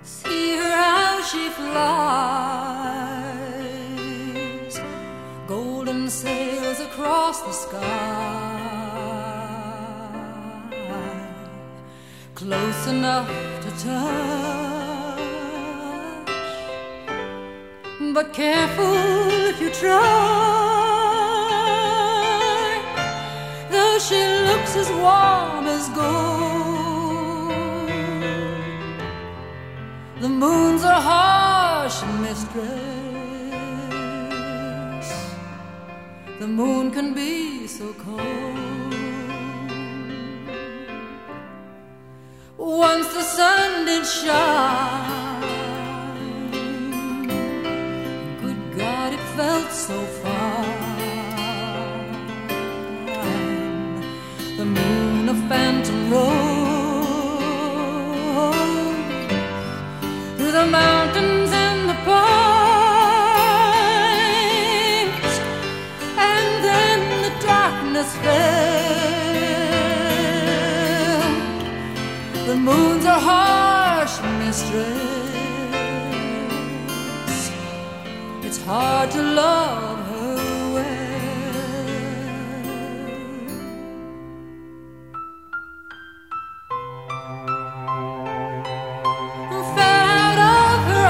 See her how she flies, golden sails across the sky, close enough to touch, but careful if you try. Though she looks as warm as gold, the moon's a harsh mistress. The moon can be so cold. Once the sun did shine, good God, it felt so fine. The moon, a phantom road through the mountains and the pines, and then the darkness fell. The moon's a harsh mistress. It's hard to love her well. Fell out of her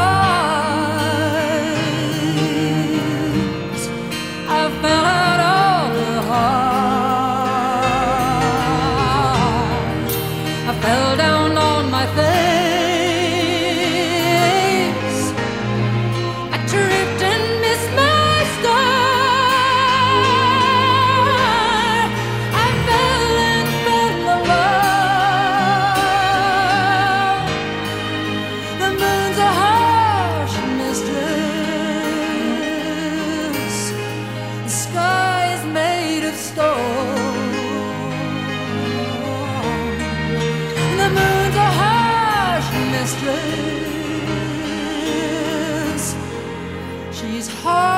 eyes, I fell out of her heart. I fell down on my face, I tripped and missed my star. I fell and fell alone. The moon's a harsh mistress. The sky is made of stone. The moon's a harsh mistress. She's hard